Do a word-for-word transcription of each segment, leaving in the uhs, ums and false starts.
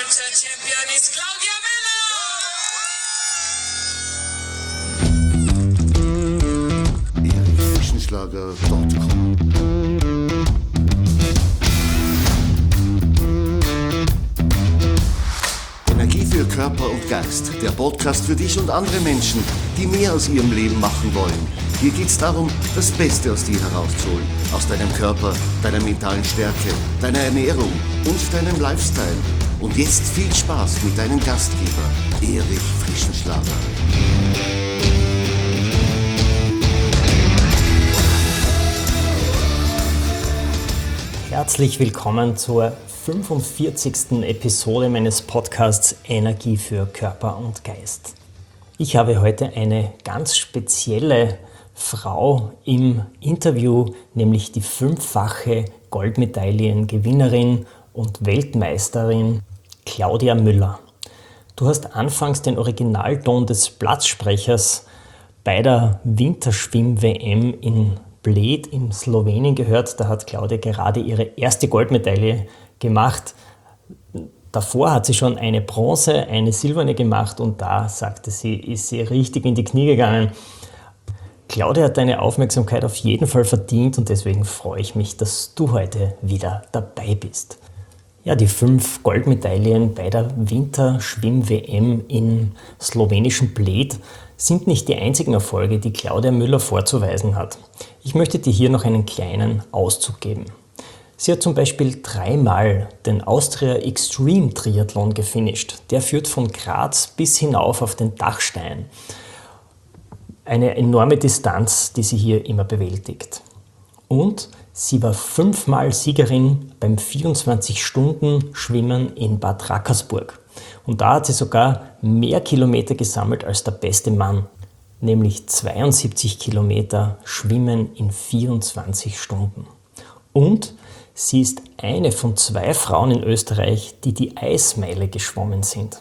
World Champion ist Claudia Müller! erich frischenschlager punkt com Energie für Körper und Geist. Der Podcast für dich und andere Menschen, die mehr aus ihrem Leben machen wollen. Hier geht es darum, das Beste aus dir herauszuholen. Aus deinem Körper, deiner mentalen Stärke, deiner Ernährung und deinem Lifestyle. Und jetzt viel Spaß mit deinem Gastgeber, Erich Frischenschlager. Herzlich willkommen zur fünfundvierzigsten Episode meines Podcasts Energie für Körper und Geist. Ich habe heute eine ganz spezielle Frau im Interview, nämlich die fünffache Goldmedaillengewinnerin und Weltmeisterin Claudia Müller. Du hast anfangs den Originalton des Platzsprechers bei der Winterschwimm-W M in Bled in Slowenien gehört. Da hat Claudia gerade ihre erste Goldmedaille gemacht. Davor hat sie schon eine Bronze, eine silberne gemacht und da, sagte sie, ist sie richtig in die Knie gegangen. Claudia hat deine Aufmerksamkeit auf jeden Fall verdient und deswegen freue ich mich, dass du heute wieder dabei bist. Ja, die fünf Goldmedaillen bei der Winterschwimm-W M in slowenischen Bled sind nicht die einzigen Erfolge, die Claudia Müller vorzuweisen hat. Ich möchte dir hier noch einen kleinen Auszug geben. Sie hat zum Beispiel dreimal den Austria Extreme Triathlon gefinisht. Der führt von Graz bis hinauf auf den Dachstein. Eine enorme Distanz, die sie hier immer bewältigt. Und sie war fünfmal Siegerin beim vierundzwanzig-Stunden-Schwimmen in Bad Rackersburg. Und da hat sie sogar mehr Kilometer gesammelt als der beste Mann, nämlich zweiundsiebzig Kilometer Schwimmen in vierundzwanzig Stunden. Und sie ist eine von zwei Frauen in Österreich, die die Eismeile geschwommen sind.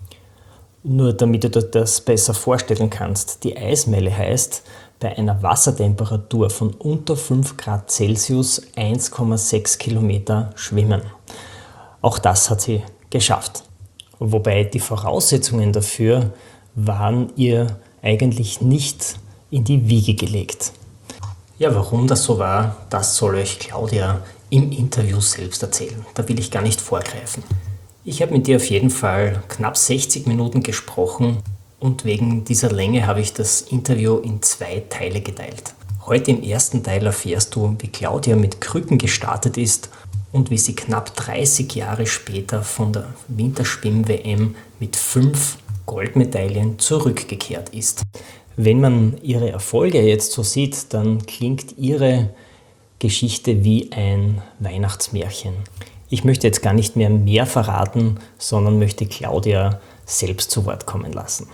Nur damit du dir das besser vorstellen kannst, die Eismeile heißt, bei einer Wassertemperatur von unter fünf Grad Celsius eins Komma sechs Kilometer schwimmen. Auch das hat sie geschafft. Wobei die Voraussetzungen dafür waren ihr eigentlich nicht in die Wiege gelegt. Ja, warum das so war, das soll euch Claudia im Interview selbst erzählen. Da will ich gar nicht vorgreifen. Ich habe mit dir auf jeden Fall knapp sechzig Minuten gesprochen und wegen dieser Länge habe ich das Interview in zwei Teile geteilt. Heute im ersten Teil erfährst du, wie Claudia mit Krücken gestartet ist und wie sie knapp dreißig Jahre später von der Winterschwimm-W M mit fünf Goldmedaillen zurückgekehrt ist. Wenn man ihre Erfolge jetzt so sieht, dann klingt ihre Geschichte wie ein Weihnachtsmärchen. Ich möchte jetzt gar nicht mehr mehr verraten, sondern möchte Claudia selbst zu Wort kommen lassen.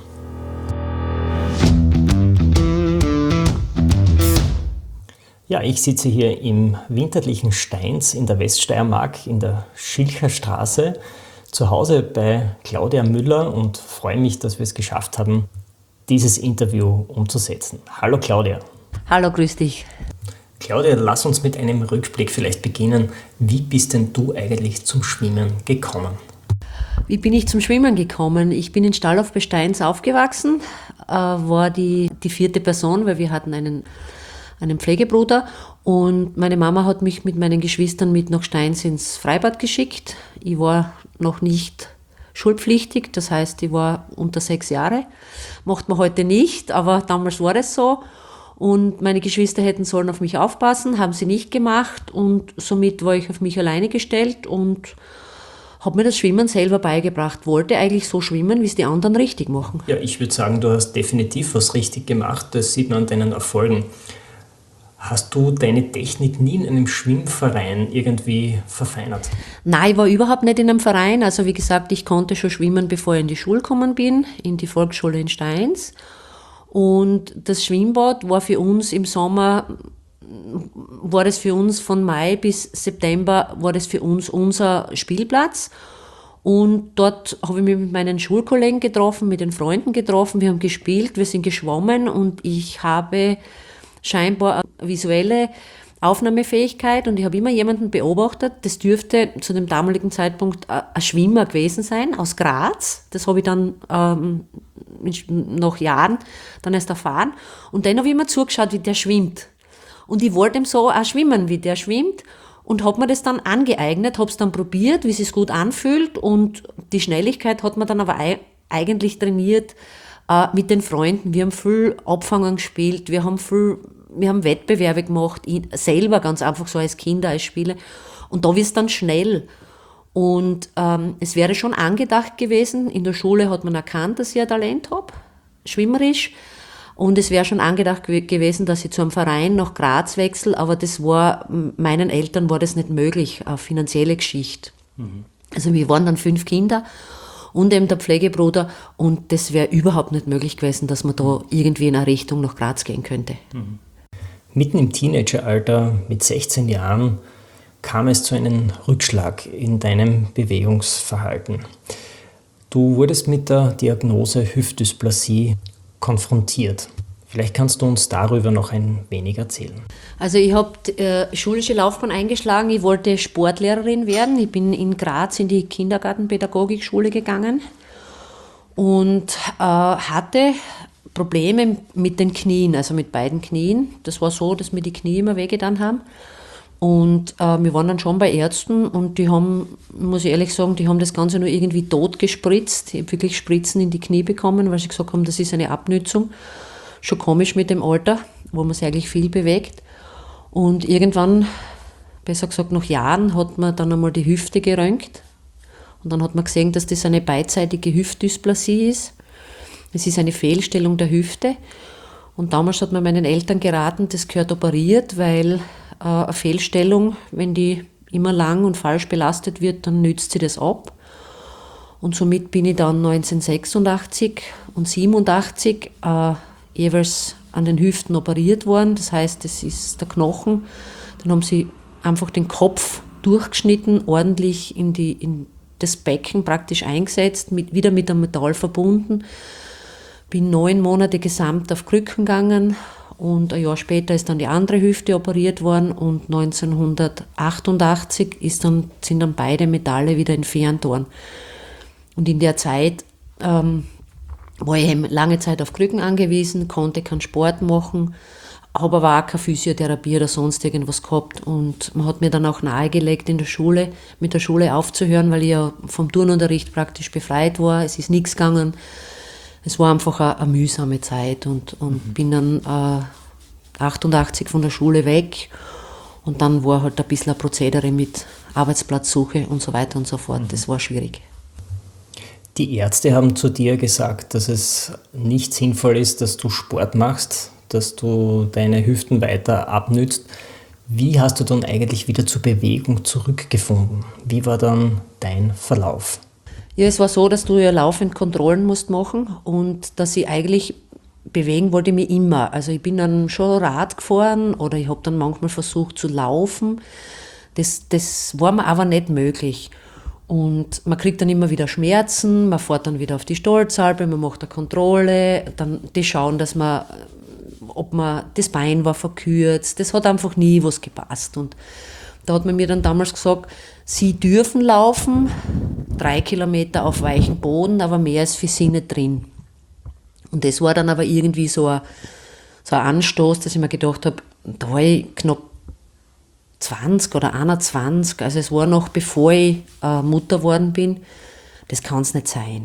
Ja, ich sitze hier im winterlichen Steins in der Weststeiermark in der Schilcher Straße zu Hause bei Claudia Müller und freue mich, dass wir es geschafft haben, dieses Interview umzusetzen. Hallo Claudia. Hallo, grüß dich. Claudia, lass uns mit einem Rückblick vielleicht beginnen. Wie bist denn du eigentlich zum Schwimmen gekommen? Wie bin ich zum Schwimmen gekommen? Ich bin in Stalhof bei Steins aufgewachsen, äh, war die, die vierte Person, weil wir hatten einen, einen Pflegebruder und meine Mama hat mich mit meinen Geschwistern mit nach Steins ins Freibad geschickt. Ich war noch nicht schulpflichtig, das heißt, ich war unter sechs Jahre. Macht man heute nicht, aber damals war es so. Und meine Geschwister hätten sollen auf mich aufpassen, haben sie nicht gemacht und somit war ich auf mich alleine gestellt und habe mir das Schwimmen selber beigebracht. Wollte eigentlich so schwimmen, wie es die anderen richtig machen. Ja, ich würde sagen, du hast definitiv was richtig gemacht. Das sieht man an deinen Erfolgen. Hast du deine Technik nie in einem Schwimmverein irgendwie verfeinert? Nein, ich war überhaupt nicht in einem Verein. Also wie gesagt, ich konnte schon schwimmen, bevor ich in die Schule gekommen bin, in die Volksschule in Steins. Und das Schwimmbad war für uns im Sommer, war das für uns von Mai bis September, war das für uns unser Spielplatz. Und dort habe ich mich mit meinen Schulkollegen getroffen, mit den Freunden getroffen, wir haben gespielt, wir sind geschwommen und ich habe scheinbar eine visuelle Aufnahmefähigkeit und ich habe immer jemanden beobachtet, das dürfte zu dem damaligen Zeitpunkt ein Schwimmer gewesen sein, aus Graz. Das habe ich dann ähm, nach Jahren dann erst erfahren. Und dann habe ich immer zugeschaut, wie der schwimmt. Und ich wollte ihm so auch schwimmen, wie der schwimmt. Und habe mir das dann angeeignet, habe es dann probiert, wie es sich gut anfühlt. Und die Schnelligkeit hat man dann aber eigentlich trainiert äh, mit den Freunden. Wir haben viel Abfangen gespielt, wir haben viel, wir haben Wettbewerbe gemacht, ich selber ganz einfach so als Kinder, als Spiele. Und da wird es dann schnell. Und ähm, es wäre schon angedacht gewesen, in der Schule hat man erkannt, dass ich ein Talent habe, schwimmerisch. Und es wäre schon angedacht gewesen, dass ich zu einem Verein nach Graz wechsle, aber das war, meinen Eltern war das nicht möglich, eine finanzielle Geschichte. Mhm. Also wir waren dann fünf Kinder und eben der Pflegebruder und das wäre überhaupt nicht möglich gewesen, dass man da irgendwie in eine Richtung nach Graz gehen könnte. Mhm. Mitten im Teenageralter, mit sechzehn Jahren, kam es zu einem Rückschlag in deinem Bewegungsverhalten. Du wurdest mit der Diagnose Hüftdysplasie konfrontiert. Vielleicht kannst du uns darüber noch ein wenig erzählen. Also ich habe äh, schulische Laufbahn eingeschlagen, ich wollte Sportlehrerin werden. Ich bin in Graz in die Kindergartenpädagogikschule gegangen und äh, hatte Probleme mit den Knien, also mit beiden Knien. Das war so, dass mir die Knie immer wehgetan haben. Und äh, wir waren dann schon bei Ärzten und die haben, muss ich ehrlich sagen, die haben das Ganze nur irgendwie tot gespritzt. Ich habe wirklich Spritzen in die Knie bekommen, weil sie gesagt haben, das ist eine Abnützung. Schon komisch mit dem Alter, wo man sich eigentlich viel bewegt. Und irgendwann, besser gesagt nach Jahren, hat man dann einmal die Hüfte geröntgt. Und dann hat man gesehen, dass das eine beidseitige Hüftdysplasie ist. Es ist eine Fehlstellung der Hüfte. Und damals hat man meinen Eltern geraten, das gehört operiert, weil eine Fehlstellung, wenn die immer lang und falsch belastet wird, dann nützt sie das ab. Und somit bin ich dann neunzehnhundertsechsundachtzig und siebenundachtzig äh, jeweils an den Hüften operiert worden. Das heißt, das ist der Knochen. Dann haben sie einfach den Kopf durchgeschnitten, ordentlich in, die, in das Becken praktisch eingesetzt, mit, wieder mit dem Metall verbunden. Bin neun Monate gesamt auf Krücken gegangen. Und ein Jahr später ist dann die andere Hüfte operiert worden und neunzehnhundertachtundachtzig ist dann, sind dann beide Metalle wieder entfernt worden. Und in der Zeit ähm, war ich eben lange Zeit auf Krücken angewiesen, konnte keinen Sport machen, habe aber auch keine Physiotherapie oder sonst irgendwas gehabt. Und man hat mir dann auch nahegelegt, in der Schule, mit der Schule aufzuhören, weil ich ja vom Turnunterricht praktisch befreit war. Es ist nichts gegangen. Es war einfach eine, eine mühsame Zeit und, und mhm. bin dann äh, achtundachtzig von der Schule weg und dann war halt ein bisschen ein Prozedere mit Arbeitsplatzsuche und so weiter und so fort. Mhm. Das war schwierig. Die Ärzte haben zu dir gesagt, dass es nicht sinnvoll ist, dass du Sport machst, dass du deine Hüften weiter abnützt. Wie hast du dann eigentlich wieder zur Bewegung zurückgefunden? Wie war dann dein Verlauf? Ja, es war so, dass du ja laufend Kontrollen musst machen und dass ich eigentlich bewegen wollte mich immer. Also ich bin dann schon Rad gefahren oder ich habe dann manchmal versucht zu laufen. Das, das war mir aber nicht möglich. Und man kriegt dann immer wieder Schmerzen, man fährt dann wieder auf die Stolzalpe, man macht eine Kontrolle, dann die schauen, dass man, ob man, das Bein war verkürzt. Das hat einfach nie was gepasst. Und da hat man mir dann damals gesagt, Sie dürfen laufen, drei Kilometer auf weichem Boden, aber mehr ist für Sie nicht drin. Und das war dann aber irgendwie so ein, so ein Anstoß, dass ich mir gedacht habe, da war ich knapp zwanzig oder einundzwanzig, also es war noch bevor ich äh, Mutter geworden bin, das kann es nicht sein.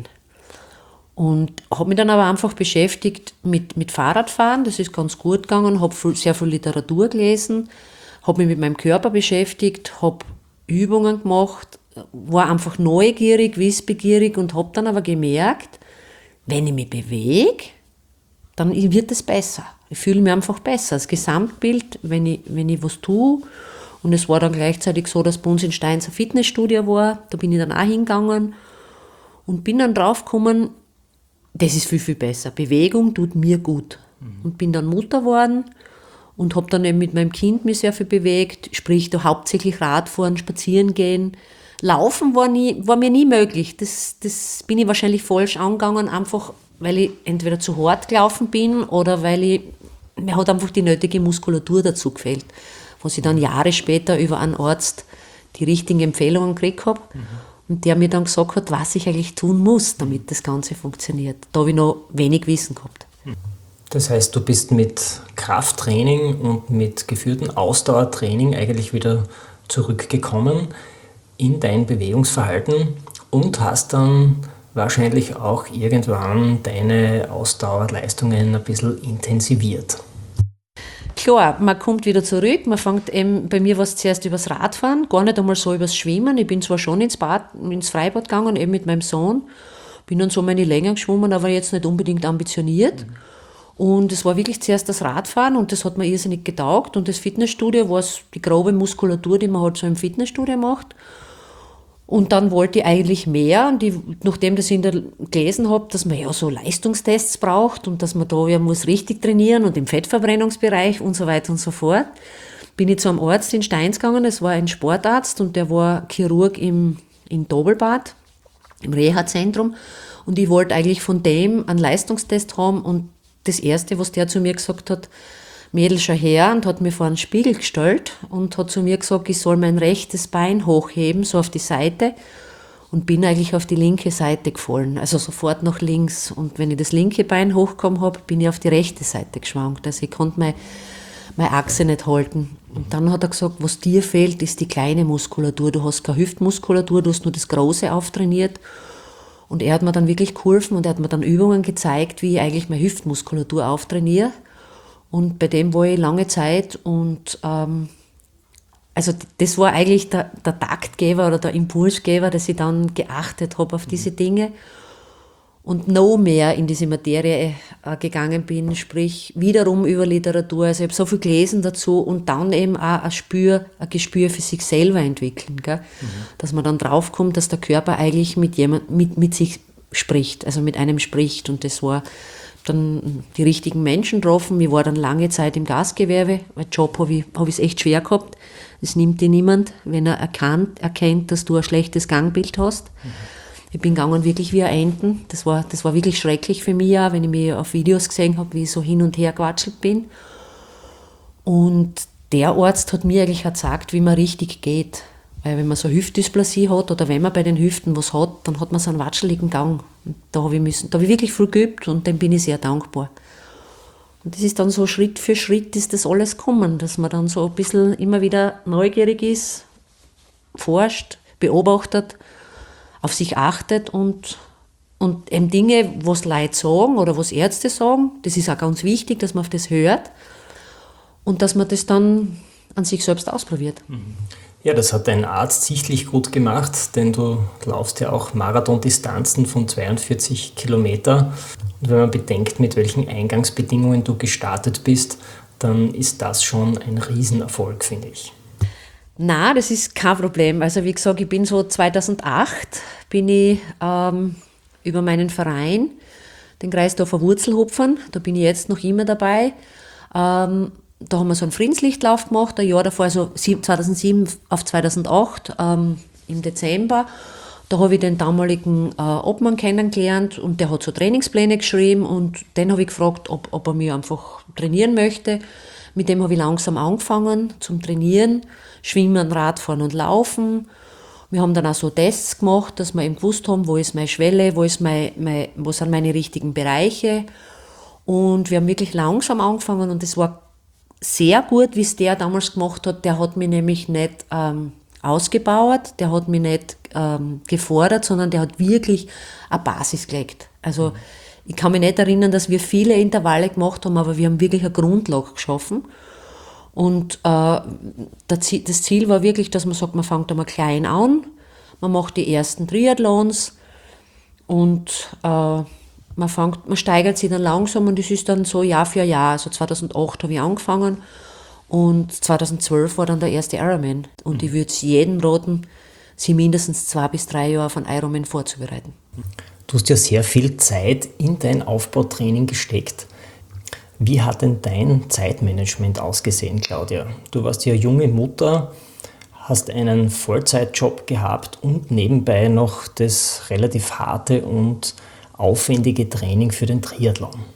Und habe mich dann aber einfach beschäftigt mit, mit Fahrradfahren, das ist ganz gut gegangen, habe sehr viel Literatur gelesen, habe mich mit meinem Körper beschäftigt, habe Übungen gemacht, war einfach neugierig, wissbegierig und habe dann aber gemerkt, wenn ich mich bewege, dann wird es besser. Ich fühle mich einfach besser. Das Gesamtbild, wenn ich, wenn ich was tue, und es war dann gleichzeitig so, dass bei uns in Steins ein Fitnessstudio war, da bin ich dann auch hingegangen und bin dann draufgekommen, das ist viel, viel besser. Bewegung tut mir gut. Mhm. Und bin dann Mutter geworden und habe dann eben mit meinem Kind mich sehr viel bewegt, sprich da hauptsächlich Radfahren, spazieren gehen. Laufen war, nie, war mir nie möglich. Das, das bin ich wahrscheinlich falsch angegangen, einfach weil ich entweder zu hart gelaufen bin oder weil ich, mir hat einfach die nötige Muskulatur dazu gefehlt. was ich dann Jahre später über einen Arzt die richtigen Empfehlungen gekriegt habe. Mhm. Und der mir dann gesagt hat, was ich eigentlich tun muss, damit das Ganze funktioniert. Da habe ich noch wenig Wissen gehabt. Das heißt, du bist mit Krafttraining und mit geführtem Ausdauertraining eigentlich wieder zurückgekommen in dein Bewegungsverhalten und hast dann wahrscheinlich auch irgendwann deine Ausdauerleistungen ein bisschen intensiviert. Klar, man kommt wieder zurück, man fängt eben, bei mir war es zuerst übers Radfahren, gar nicht einmal so übers Schwimmen. Ich bin zwar schon ins Bad, ins Freibad gegangen, eben mit meinem Sohn, bin dann so meine Längen geschwommen, aber jetzt nicht unbedingt ambitioniert. Und es war wirklich zuerst das Radfahren und das hat mir irrsinnig getaugt. Und das Fitnessstudio war die grobe Muskulatur, die man halt so im Fitnessstudio macht. Und dann wollte ich eigentlich mehr, und ich, nachdem dass ich in der gelesen habe, dass man ja so Leistungstests braucht und dass man da ja muss richtig trainieren und im Fettverbrennungsbereich und so weiter und so fort, bin ich zu einem Arzt in Steins gegangen. Es war ein Sportarzt und der war Chirurg im, in Doppelbad, im Reha-Zentrum. Und ich wollte eigentlich von dem einen Leistungstest haben und das Erste, was der zu mir gesagt hat, Mädel, schau her, und hat mir vor einen Spiegel gestellt und hat zu mir gesagt, ich soll mein rechtes Bein hochheben, so auf die Seite, und bin eigentlich auf die linke Seite gefallen, also sofort nach links. Und wenn ich das linke Bein hochgekommen habe, bin ich auf die rechte Seite geschwankt, also ich konnte meine, meine Achse nicht halten. Und dann hat er gesagt, was dir fehlt, ist die kleine Muskulatur, du hast keine Hüftmuskulatur, du hast nur das Große auftrainiert. Und er hat mir dann wirklich geholfen und er hat mir dann Übungen gezeigt, wie ich eigentlich meine Hüftmuskulatur auftrainiere. Und bei dem war ich lange Zeit und ähm, also das war eigentlich der, der Taktgeber oder der Impulsgeber, dass ich dann geachtet habe auf diese Dinge und noch mehr in diese Materie äh, gegangen bin, sprich wiederum über Literatur. Also ich habe so viel gelesen dazu und dann eben auch ein, Spür, ein Gespür für sich selber entwickeln, gell? Mhm. Dass man dann draufkommt, dass der Körper eigentlich mit jemand, mit, mit sich spricht, also mit einem spricht. Und das war dann die richtigen Menschen getroffen. Ich war dann lange Zeit im Gastgewerbe, weil Job habe ich es hab echt schwer gehabt. Das nimmt dir niemand, wenn er erkannt, erkennt, dass du ein schlechtes Gangbild hast. Mhm. Ich bin gegangen wirklich wie ein Enten. Das war, das war wirklich schrecklich für mich, auch, wenn ich mich auf Videos gesehen habe, wie ich so hin und her gewatschelt bin. Und der Arzt hat mir eigentlich gesagt, wie man richtig geht. Weil wenn man so Hüftdysplasie hat oder wenn man bei den Hüften was hat, dann hat man so einen watscheligen Gang. Und da habe ich, müssen, da habe ich wirklich viel geübt und dem bin ich sehr dankbar. Und das ist dann so Schritt für Schritt ist das alles gekommen, dass man dann so ein bisschen immer wieder neugierig ist, forscht, beobachtet, auf sich achtet und, und eben Dinge, was Leute sagen oder was Ärzte sagen, das ist auch ganz wichtig, dass man auf das hört und dass man das dann an sich selbst ausprobiert. Ja, das hat dein Arzt sichtlich gut gemacht, denn du laufst ja auch Marathondistanzen von zweiundvierzig Kilometer. Und wenn man bedenkt, mit welchen Eingangsbedingungen du gestartet bist, dann ist das schon ein Riesenerfolg, finde ich. Na, das ist kein Problem. Also wie gesagt, ich bin so zweitausendacht, bin ich ähm, über meinen Verein, den Kreisdorfer Wurzelhupfern, da bin ich jetzt noch immer dabei. Ähm, da haben wir so einen Friedenslichtlauf gemacht, ein Jahr davor, also zweitausendsieben auf zweitausendacht, ähm, im Dezember. Da habe ich den damaligen äh, Obmann kennengelernt und der hat so Trainingspläne geschrieben und den habe ich gefragt, ob, ob er mich einfach trainieren möchte. Mit dem habe ich langsam angefangen zum Trainieren, Schwimmen, Radfahren und Laufen. Wir haben dann auch so Tests gemacht, dass wir eben gewusst haben, wo ist meine Schwelle, wo, ist mein, mein, wo sind meine richtigen Bereiche. Und wir haben wirklich langsam angefangen und es war sehr gut, wie es der damals gemacht hat. Der hat mich nämlich nicht ähm, ausgebaut, der hat mich nicht ähm, gefordert, sondern der hat wirklich eine Basis gelegt. Also ich kann mich nicht erinnern, dass wir viele Intervalle gemacht haben, aber wir haben wirklich eine Grundlage geschaffen. Und äh, das Ziel war wirklich, dass man sagt, man fängt einmal klein an, man macht die ersten Triathlons und äh, man, fängt, man steigert sich dann langsam und es ist dann so Jahr für Jahr. Also zweitausendacht habe ich angefangen und zweitausendzwölf war dann der erste Ironman. Und ich würde es jedem raten, sich mindestens zwei bis drei Jahre auf einen Ironman vorzubereiten. Du hast ja sehr viel Zeit in dein Aufbautraining gesteckt. Wie hat denn dein Zeitmanagement ausgesehen, Claudia? Du warst ja junge Mutter, hast einen Vollzeitjob gehabt und nebenbei noch das relativ harte und aufwendige Training für den Triathlon.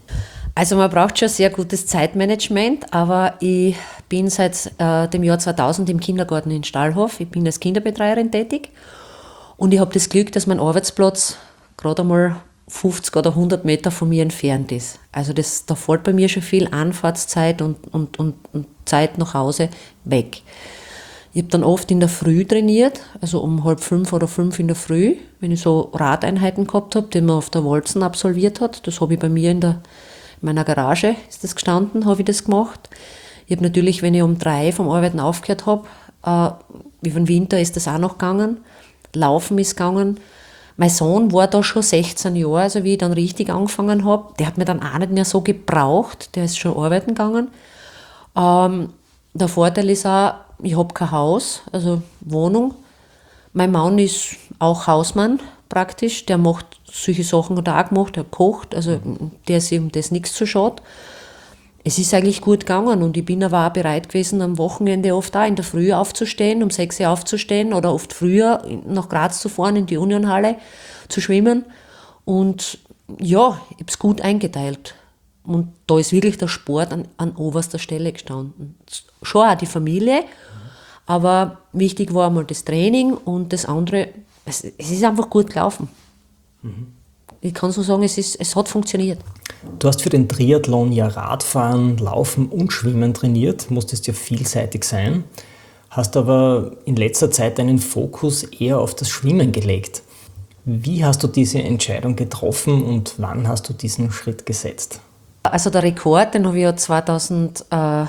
Also man braucht schon sehr gutes Zeitmanagement, aber ich bin seit äh, dem Jahr zweitausend im Kindergarten in Stahlhof. Ich bin als Kinderbetreuerin tätig und ich habe das Glück, dass mein Arbeitsplatz gerade einmal fünfzig oder hundert Meter von mir entfernt ist. Also das, da fällt bei mir schon viel Anfahrtszeit und, und, und, und Zeit nach Hause weg. Ich habe dann oft in der Früh trainiert, also um halb fünf oder fünf in der Früh, wenn ich so Radeinheiten gehabt habe, die man auf der Walzen absolviert hat. Das habe ich bei mir in, der, in meiner Garage, ist das gestanden, habe ich das gemacht. Ich habe natürlich, wenn ich um drei vom Arbeiten aufgehört habe, äh, über den Winter ist das auch noch gegangen, Laufen ist gegangen. Mein Sohn war da schon sechzehn Jahre, also wie ich dann richtig angefangen habe. Der hat mir dann auch nicht mehr so gebraucht, der ist schon arbeiten gegangen. Ähm, der Vorteil ist auch, ich habe kein Haus, also Wohnung. Mein Mann ist auch Hausmann praktisch, der macht solche Sachen, hat er auch gemacht, er kocht, also der ist ihm das nichts zu schade. Es ist eigentlich gut gegangen und ich bin aber auch bereit gewesen, am Wochenende oft auch in der Früh aufzustehen, um sechs Uhr aufzustehen oder oft früher nach Graz zu fahren, in die Unionhalle zu schwimmen. Und ja, ich habe es gut eingeteilt. Und da ist wirklich der Sport an, an oberster Stelle gestanden. Schon auch die Familie, aber wichtig war einmal das Training und das andere, es, es ist einfach gut gelaufen. Mhm. Ich kann so sagen, es, ist, es hat funktioniert. Du hast für den Triathlon ja Radfahren, Laufen und Schwimmen trainiert, musstest ja vielseitig sein, hast aber in letzter Zeit deinen Fokus eher auf das Schwimmen gelegt. Wie hast du diese Entscheidung getroffen und wann hast du diesen Schritt gesetzt? Also der Rekord, den habe ich ja zweitausendneunzehn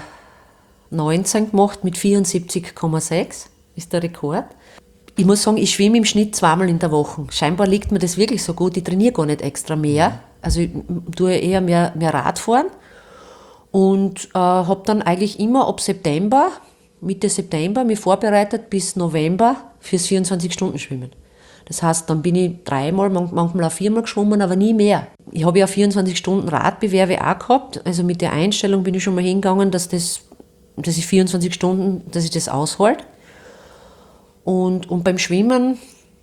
gemacht mit vierundsiebzig Komma sechs, ist der Rekord. Ich muss sagen, ich schwimme im Schnitt zweimal in der Woche. Scheinbar liegt mir das wirklich so gut, ich trainiere gar nicht extra mehr. Also ich tue eher mehr, mehr Radfahren und äh, habe dann eigentlich immer ab September, Mitte September, mich vorbereitet bis November fürs vierundzwanzig-Stunden-Schwimmen. Das heißt, dann bin ich dreimal, manchmal auch viermal geschwommen, aber nie mehr. Ich habe ja vierundzwanzig Stunden Radbewerbe auch gehabt, also mit der Einstellung bin ich schon mal hingegangen, dass, das, dass ich vierundzwanzig Stunden, dass ich das aushalte. Und, und beim Schwimmen,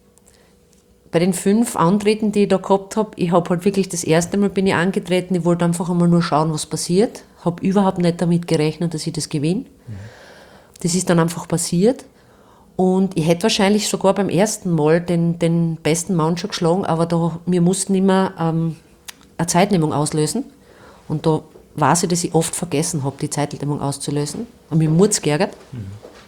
bei den fünf Antreten, die ich da gehabt habe, ich habe halt wirklich das erste Mal bin ich angetreten, ich wollte einfach einmal nur schauen, was passiert. Habe überhaupt nicht damit gerechnet, dass ich das gewinne. Mhm. Das ist dann einfach passiert. Und ich hätte wahrscheinlich sogar beim ersten Mal den, den besten Mann schon geschlagen, aber da, wir mussten immer ähm, eine Zeitnehmung auslösen. Und da weiß ich, dass ich oft vergessen habe, die Zeitnehmung auszulösen. Und mich hat es geärgert. Mhm.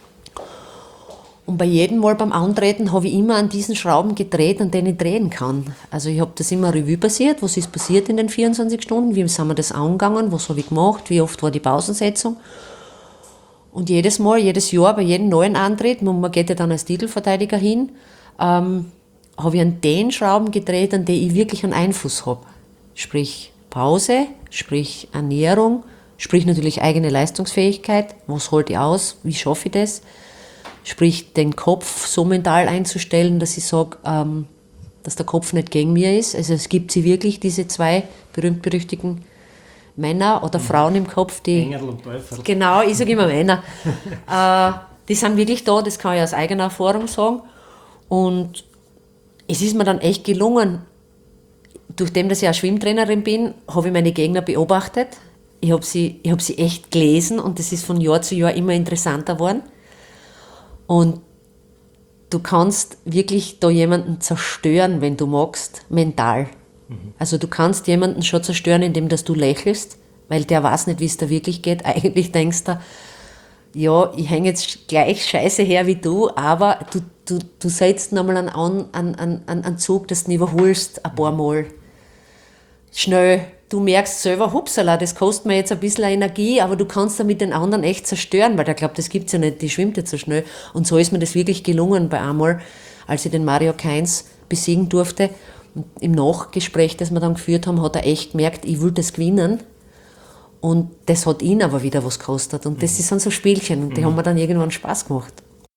Und bei jedem Mal beim Antreten habe ich immer an diesen Schrauben gedreht, an denen ich drehen kann. Also ich habe das immer Revue passiert, was ist passiert in den vierundzwanzig Stunden, wie sind wir das angegangen, was habe ich gemacht, wie oft war die Pausensetzung. Und jedes Mal, jedes Jahr, bei jedem neuen Antritt, man geht ja dann als Titelverteidiger hin, ähm, habe ich an den Schrauben gedreht, an die ich wirklich einen Einfluss habe. Sprich Pause, sprich Ernährung, sprich natürlich eigene Leistungsfähigkeit, was halte ich aus, wie schaffe ich das. Sprich, den Kopf so mental einzustellen, dass ich sage, ähm, dass der Kopf nicht gegen mir ist. Also es gibt sie wirklich, diese zwei berühmt-berüchtigten Männer oder Frauen im Kopf, die... Engel und Teufel. Genau, ich sage immer Männer. äh, die sind wirklich da, das kann ich aus eigener Erfahrung sagen. Und es ist mir dann echt gelungen, durch dem, dass ich auch Schwimmtrainerin bin, habe ich meine Gegner beobachtet. Ich habe sie, ich habe sie echt gelesen und das ist von Jahr zu Jahr immer interessanter geworden. Und du kannst wirklich da jemanden zerstören, wenn du magst, mental. Mhm. Also du kannst jemanden schon zerstören, indem dass du lächelst, weil der weiß nicht, wie es da wirklich geht. Eigentlich denkst du, ja, ich hänge jetzt gleich scheiße her wie du, aber du, du, du setzt nochmal einen, einen, einen, einen Zug, dass du ihn überholst, ein paar Mal. Schnell. Du merkst selber, hupsala, das kostet mir jetzt ein bisschen Energie, aber du kannst damit den anderen echt zerstören, weil der glaubt, das gibt's ja nicht, die schwimmt jetzt so schnell. Und so ist mir das wirklich gelungen bei einmal, als ich den Mario Kainz besiegen durfte. Und im Nachgespräch, das wir dann geführt haben, hat er echt gemerkt, ich will das gewinnen. Und das hat ihn aber wieder was gekostet. Und das sind so Spielchen und die mhm. haben mir dann irgendwann Spaß gemacht.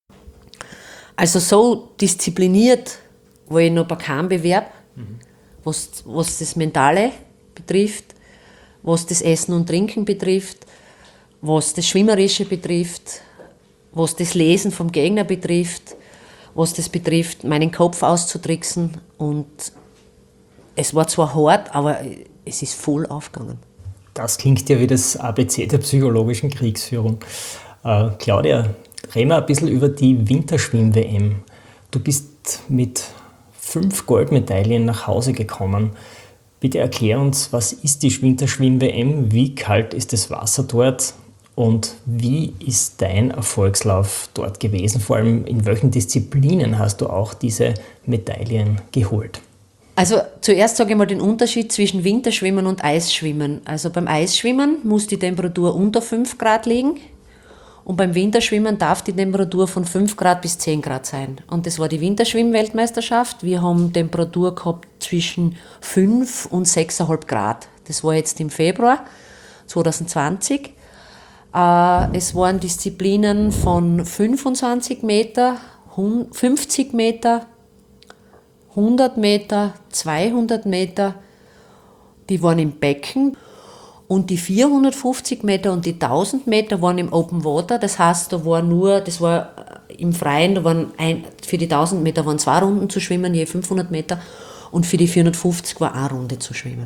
Also so diszipliniert war ich noch bei keinem Bewerb, mhm. was, was das Mentale betrifft, was das Essen und Trinken betrifft, was das Schwimmerische betrifft, was das Lesen vom Gegner betrifft, was das betrifft, meinen Kopf auszutricksen. Und es war zwar hart, aber es ist voll aufgegangen. Das klingt ja wie das A B C der psychologischen Kriegsführung. Äh, Claudia, reden wir ein bisschen über die Winterschwimm-W M. Du bist mit fünf Goldmedaillen nach Hause gekommen. Bitte erklär uns, was ist die Winterschwimm-W M, wie kalt ist das Wasser dort und wie ist dein Erfolgslauf dort gewesen? Vor allem in welchen Disziplinen hast du auch diese Medaillen geholt? Also zuerst sage ich mal den Unterschied zwischen Winterschwimmen und Eisschwimmen. Also beim Eisschwimmen muss die Temperatur unter fünf Grad liegen und beim Winterschwimmen darf die Temperatur von fünf Grad bis zehn Grad sein. Und das war die Winterschwimm-Weltmeisterschaft. Wir haben Temperatur gehabt zwischen fünf und sechs Komma fünf Grad. Das war jetzt im Februar zwanzig zwanzig. Äh, es waren Disziplinen von fünfundzwanzig Meter, fünfzig Meter, hundert Meter, zweihundert Meter, die waren im Becken und die vierhundertfünfzig Meter und die tausend Meter waren im Open Water. Das heißt, da war nur, das war im Freien, da waren ein, für die tausend Meter waren zwei Runden zu schwimmen, je fünfhundert Meter und für die vierhundertfünfzig war eine Runde zu schwimmen.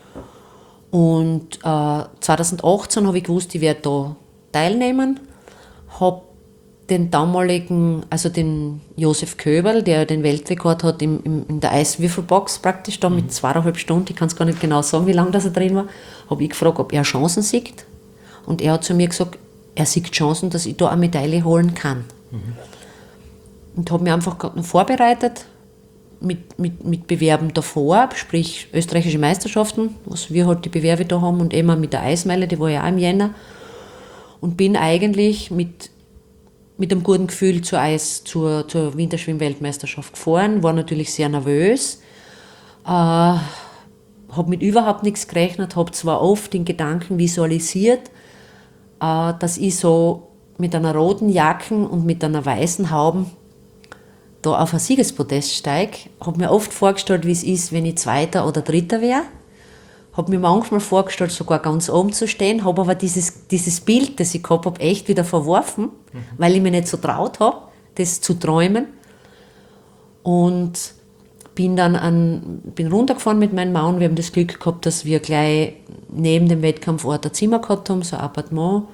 Und äh, zwanzig achtzehn habe ich gewusst, ich werde da teilnehmen, habe den damaligen, also den Josef Köberl, der den Weltrekord hat im, im, in der Eiswürfelbox praktisch da mit zweieinhalb Stunden, ich kann es gar nicht genau sagen, wie lange das er drin war, habe ich gefragt, ob er Chancen sieht. Und er hat zu mir gesagt, er sieht Chancen, dass ich da eine Medaille holen kann. Mhm. Und habe mich einfach vorbereitet mit, mit, mit Bewerben davor, sprich österreichische Meisterschaften, was wir halt die Bewerbe da haben und immer mit der Eismeile, die war ja auch im Jänner. Und bin eigentlich mit mit einem guten Gefühl zur Eis, zur, zur Winterschwimm-Weltmeisterschaft gefahren, war natürlich sehr nervös, äh, habe mit überhaupt nichts gerechnet, habe zwar oft den Gedanken visualisiert, äh, dass ich so mit einer roten Jacke und mit einer weißen Haube da auf ein Siegespodest steige, habe mir oft vorgestellt, wie es ist, wenn ich Zweiter oder Dritter wäre. Habe mir manchmal vorgestellt, sogar ganz oben zu stehen, habe aber dieses, dieses Bild, das ich gehabt habe, echt wieder verworfen, mhm. weil ich mir nicht so traut habe, das zu träumen. Und bin dann an, bin runtergefahren mit meinem Mann. Wir haben das Glück gehabt, dass wir gleich neben dem Wettkampfort ein Zimmer gehabt haben, so ein Appartement.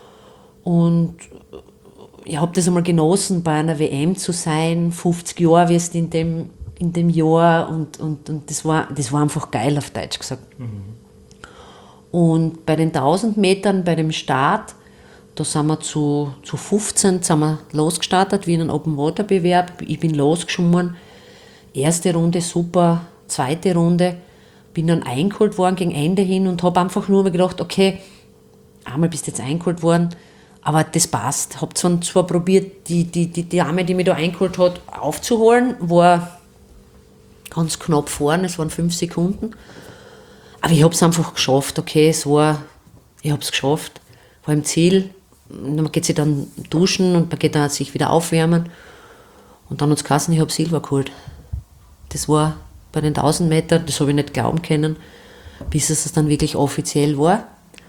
Und ich habe das einmal genossen, bei einer W M zu sein. fünfzig Jahre wirst du in dem in dem Jahr und, und, und das, war, das war einfach geil, auf Deutsch gesagt. Mhm. Und bei den tausend Metern, bei dem Start, da sind wir zu, zu fünfzehn sind wir losgestartet, wie in einem Open-Water-Bewerb. Ich bin losgeschwommen, erste Runde super, zweite Runde, bin dann eingeholt worden gegen Ende hin und habe einfach nur mal gedacht, okay, einmal bist du jetzt eingeholt worden, aber das passt. Habe zwar, zwar probiert, die, die, die Dame, die mich da eingeholt hat, aufzuholen, war ganz knapp vorne, es waren fünf Sekunden. Aber ich habe es einfach geschafft, okay, es war, ich habe es geschafft, war im Ziel. Man geht sich dann duschen und man geht dann sich wieder aufwärmen. Und dann hat es geheißen, ich habe Silber geholt. Das war bei den tausend Metern, das habe ich nicht glauben können, bis es dann wirklich offiziell war.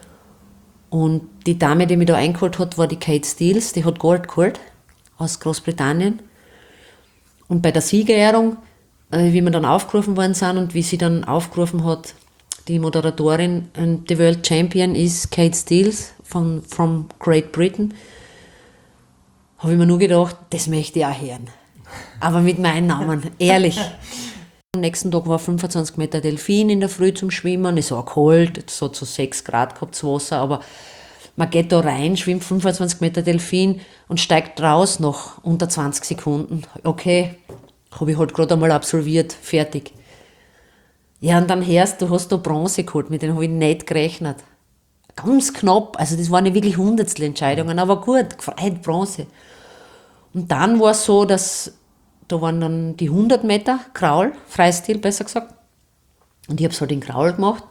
Und die Dame, die mich da eingeholt hat, war die Kate Steels, die hat Gold geholt aus Großbritannien. Und bei der Siegerehrung, wie wir dann aufgerufen worden sind und wie sie dann aufgerufen hat, die Moderatorin, and the World Champion ist Kate Steels von from Great Britain, habe ich mir nur gedacht, das möchte ich auch hören. Aber mit meinem Namen, ehrlich. Am nächsten Tag war fünfundzwanzig Meter Delfin in der Früh zum Schwimmen, es war kalt, es hat so sechs Grad gehabt, das Wasser, aber man geht da rein, schwimmt fünfundzwanzig Meter Delfin und steigt raus nach unter zwanzig Sekunden. Okay, habe ich halt gerade einmal absolviert, fertig. Ja, und dann hörst du, hast da Bronze geholt, mit denen habe ich nicht gerechnet. Ganz knapp, also das waren nicht wirklich Hundertstel Entscheidungen, aber gut, gefreut, Bronze. Und dann war es so, dass da waren dann die hundert Meter Kraul, Freistil besser gesagt. Und ich habe es halt in Kraul gemacht.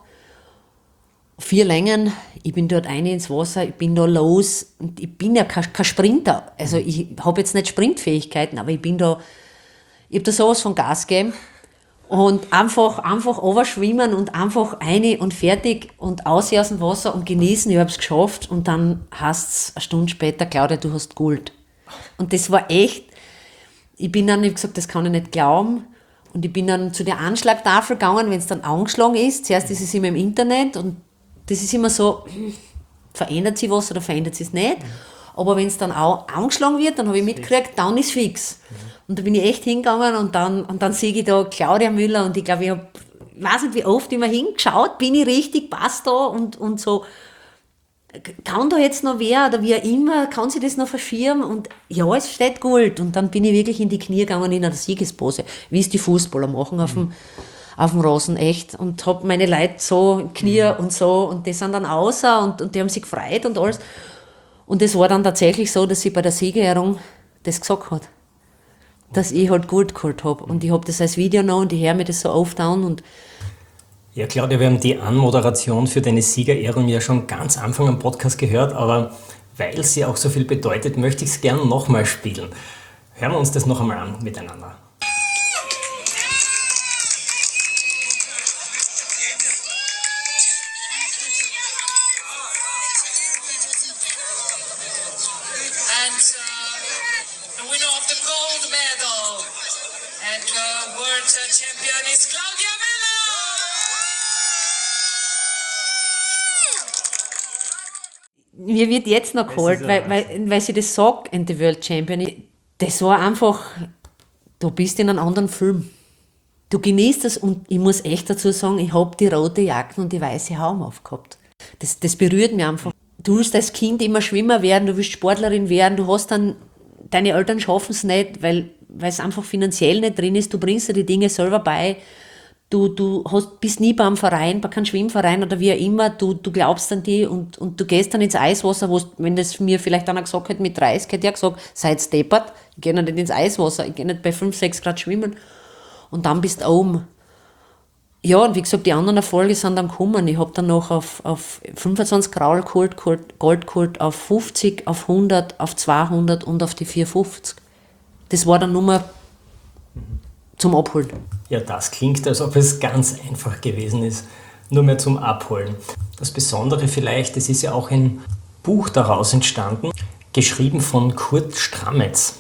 Vier Längen, ich bin dort rein ins Wasser, ich bin da los. Und ich bin ja kein, kein Sprinter, also ich habe jetzt nicht Sprintfähigkeiten, aber ich bin da, ich habe da sowas von Gas gegeben. Und einfach, einfach runterschwimmen und einfach rein und fertig und aus aus dem Wasser und genießen, ich habe es geschafft. Und dann heißt es eine Stunde später, Claudia, du hast Gold. Und das war echt, ich bin dann, ich habe gesagt, das kann ich nicht glauben. Und ich bin dann zu der Anschlagtafel gegangen, wenn es dann angeschlagen ist. Zuerst ist es immer im Internet und das ist immer so, verändert sich was oder verändert sich es nicht. Aber wenn es dann auch angeschlagen wird, dann habe ich mitgekriegt, dann ist fix. Und da bin ich echt hingegangen und dann, und dann sehe ich da Claudia Müller und ich glaube, ich habe, ich weiß nicht wie oft immer hingeschaut, bin ich richtig, passt da und, und so, kann da jetzt noch wer oder wie auch immer, kann sie das noch verschirmen und ja, es steht gut. Und dann bin ich wirklich in die Knie gegangen in einer Siegespose, wie es die Fußballer machen auf dem, auf dem Rasen, echt. Und habe meine Leute so Knie und so und die sind dann außer und, und die haben sich gefreut und alles. Und es war dann tatsächlich so, dass sie bei der Siegerehrung das gesagt hat, dass ich halt gut geholt habe. Und ich habe das als Video noch und ich höre mir das so oft an und Ja, Claudia, wir haben die Anmoderation für deine Siegerehrung ja schon ganz am Anfang am Podcast gehört, aber weil sie auch so viel bedeutet, möchte ich es gerne nochmal spielen. Hören wir uns das noch einmal an miteinander. And uh, the winner of the gold medal and uh, world champion is Claudia Müller. mir wird jetzt noch geholt, weil, weil, weil sie das sagt in The World Champion. Das war einfach, du bist in einem anderen Film. Du genießt das und ich muss echt dazu sagen, ich habe die rote Jacke und die weiße Haube aufgehabt. Das, das berührt mich einfach. Du willst als Kind immer Schwimmer werden, du willst Sportlerin werden, du hast dann, deine Eltern schaffen es nicht, weil, weil es einfach finanziell nicht drin ist, du bringst dir die Dinge selber bei. Du, du hast, bist nie beim Verein, bei keinem Schwimmverein oder wie auch immer, du, du glaubst an die und, und du gehst dann ins Eiswasser, wo wenn das mir vielleicht einer gesagt hätte mit dreißig, hätte ich gesagt, seid deppert, ich gehe nicht ins Eiswasser, ich gehe nicht bei fünf, sechs Grad schwimmen und dann bist du oben. Ja, und wie gesagt, die anderen Erfolge sind dann gekommen. Ich habe dann noch auf, auf fünfundzwanzig Graul geholt, Gold geholt, auf fünfzig, auf hundert, auf zweihundert und auf die vierhundertfünfzig. Das war dann nur mal zum Abholen. Ja, das klingt, als ob es ganz einfach gewesen ist, nur mehr zum Abholen. Das Besondere vielleicht, es ist ja auch ein Buch daraus entstanden, geschrieben von Kurt Strametz.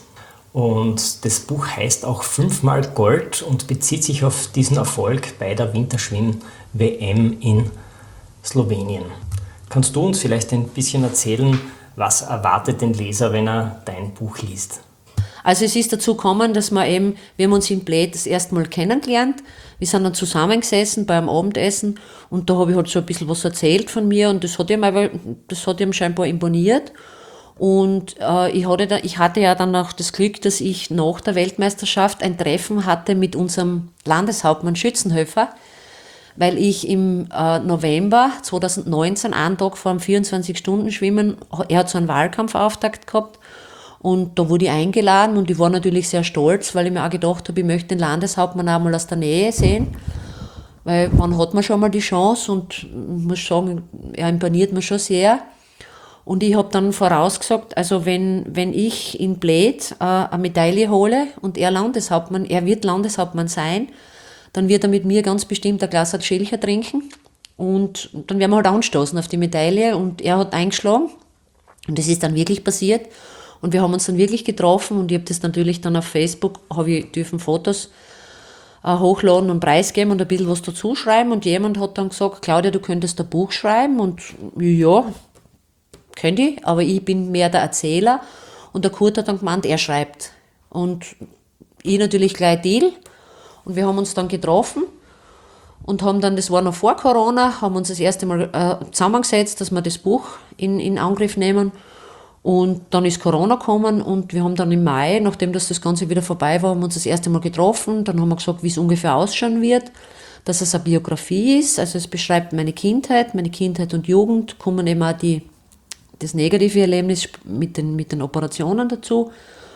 Und das Buch heißt auch fünfmal Gold und bezieht sich auf diesen Erfolg bei der Winterschwimm-W M in Slowenien. Kannst du uns vielleicht ein bisschen erzählen, was erwartet den Leser, wenn er dein Buch liest? Also es ist dazu gekommen, dass wir eben, wir haben uns in Bled das erste Mal kennengelernt. Wir sind dann zusammengesessen beim Abendessen und da habe ich halt so ein bisschen was erzählt von mir und das hat ihm, aber, das hat ihm scheinbar imponiert. Und äh, ich, hatte da, ich hatte ja dann auch das Glück, dass ich nach der Weltmeisterschaft ein Treffen hatte mit unserem Landeshauptmann Schützenhöfer, weil ich im äh, November zweitausendneunzehn, einen Tag vor dem vierundzwanzig-Stunden-Schwimmen, er hat so einen Wahlkampfauftakt gehabt und da wurde ich eingeladen und ich war natürlich sehr stolz, weil ich mir auch gedacht habe, ich möchte den Landeshauptmann auch mal aus der Nähe sehen, weil wann hat man schon mal die Chance und ich muss sagen, er imponiert mir schon sehr. Und ich habe dann vorausgesagt, also wenn, wenn ich in Bled äh, eine Medaille hole und er Landeshauptmann, er wird Landeshauptmann sein, dann wird er mit mir ganz bestimmt ein Glas Schilcher trinken und dann werden wir halt anstoßen auf die Medaille und er hat eingeschlagen und das ist dann wirklich passiert und wir haben uns dann wirklich getroffen und ich habe das natürlich dann auf Facebook, habe ich dürfen Fotos äh, hochladen und preisgeben und ein bisschen was dazu schreiben und jemand hat dann gesagt, Claudia, du könntest ein Buch schreiben und ja, könnte ich, aber ich bin mehr der Erzähler und der Kurt hat dann gemeint, er schreibt und ich natürlich gleich Deal und wir haben uns dann getroffen und haben dann, das war noch vor Corona, haben uns das erste Mal äh, zusammengesetzt, dass wir das Buch in, in Angriff nehmen und dann ist Corona gekommen und wir haben dann im Mai, nachdem das, das Ganze wieder vorbei war, haben wir uns das erste Mal getroffen, dann haben wir gesagt, wie es ungefähr ausschauen wird, dass es eine Biografie ist, also es beschreibt meine Kindheit, meine Kindheit und Jugend, kommen eben auch die das negative Erlebnis mit den, mit den Operationen dazu.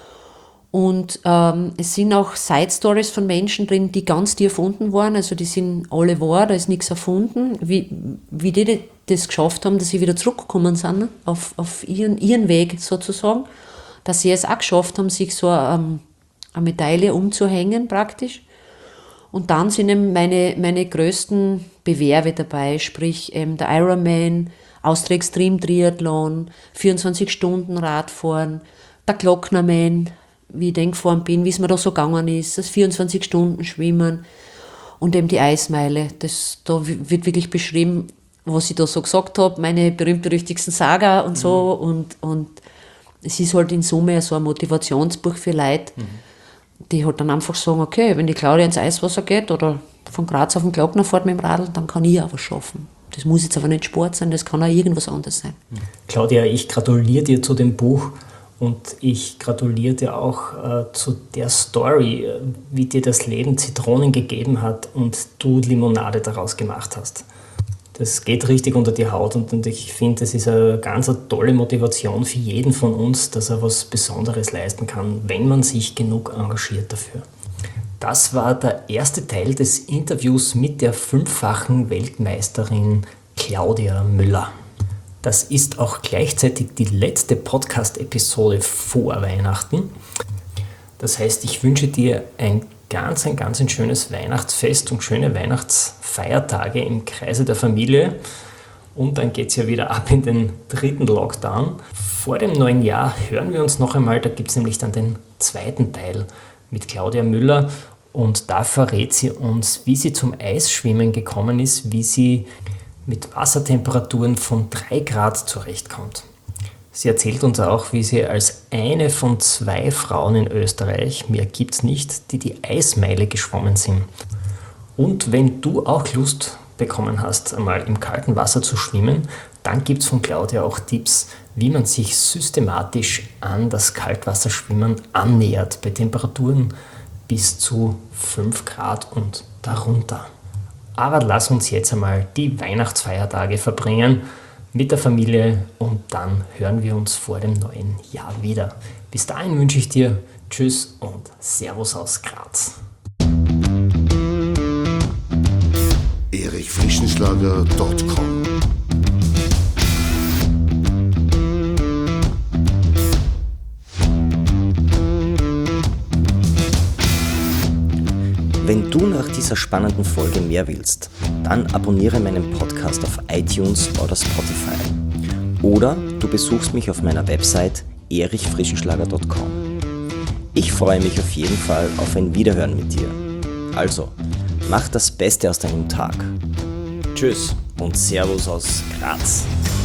Und ähm, es sind auch Side-Stories von Menschen drin, die ganz die erfunden waren. Also die sind alle wahr, da ist nichts erfunden. Wie, wie die das geschafft haben, dass sie wieder zurückgekommen sind auf, auf ihren, ihren Weg sozusagen. Dass sie es auch geschafft haben, sich so ähm, eine Medaille umzuhängen praktisch. Und dann sind eben meine, meine größten Bewerbe dabei, sprich ähm, der Ironman, Austria Extreme Triathlon, vierundzwanzig Stunden Radfahren, der Glocknerman, wie ich den gefahren bin, wie es mir da so gegangen ist, das vierundzwanzig Stunden Schwimmen und eben die Eismeile. Das, da wird wirklich beschrieben, was ich da so gesagt habe, meine berühmt-berüchtigsten Saga und so. Mhm. Und, und es ist halt in Summe so ein Motivationsbuch für Leute, mhm. die halt dann einfach sagen, okay, wenn die Claudia ins Eiswasser geht oder von Graz auf den Glockner fährt mit dem Radl, dann kann ich auch was schaffen. Das muss jetzt aber nicht Sport sein, das kann auch irgendwas anderes sein. Claudia, ich gratuliere dir zu dem Buch und ich gratuliere dir auch äh, zu der Story, wie dir das Leben Zitronen gegeben hat und du Limonade daraus gemacht hast. Das geht richtig unter die Haut und, und ich finde, das ist eine ganz eine tolle Motivation für jeden von uns, dass er was Besonderes leisten kann, wenn man sich genug engagiert dafür. Das war der erste Teil des Interviews mit der fünffachen Weltmeisterin Claudia Müller. Das ist auch gleichzeitig die letzte Podcast-Episode vor Weihnachten. Das heißt, ich wünsche dir ein ganz, ein ganz ein schönes Weihnachtsfest und schöne Weihnachtsfeiertage im Kreise der Familie. Und dann geht es ja wieder ab in den dritten Lockdown. Vor dem neuen Jahr hören wir uns noch einmal, da gibt es nämlich dann den zweiten Teil mit Claudia Müller und da verrät sie uns, wie sie zum Eisschwimmen gekommen ist, wie sie mit Wassertemperaturen von drei Grad zurechtkommt. Sie erzählt uns auch, wie sie als eine von zwei Frauen in Österreich, mehr gibt's nicht, die die Eismeile geschwommen sind. Und wenn du auch Lust bekommen hast, einmal im kalten Wasser zu schwimmen, dann gibt es von Claudia auch Tipps, wie man sich systematisch an das Kaltwasserschwimmen annähert, bei Temperaturen bis zu fünf Grad und darunter. Aber lass uns jetzt einmal die Weihnachtsfeiertage verbringen mit der Familie und dann hören wir uns vor dem neuen Jahr wieder. Bis dahin wünsche ich dir Tschüss und Servus aus Graz. erich frischenschlager punkt com Wenn du nach dieser spannenden Folge mehr willst, dann abonniere meinen Podcast auf iTunes oder Spotify. Oder du besuchst mich auf meiner Website erich frischenschlager punkt com. Ich freue mich auf jeden Fall auf ein Wiederhören mit dir. Also, mach das Beste aus deinem Tag. Tschüss und Servus aus Graz.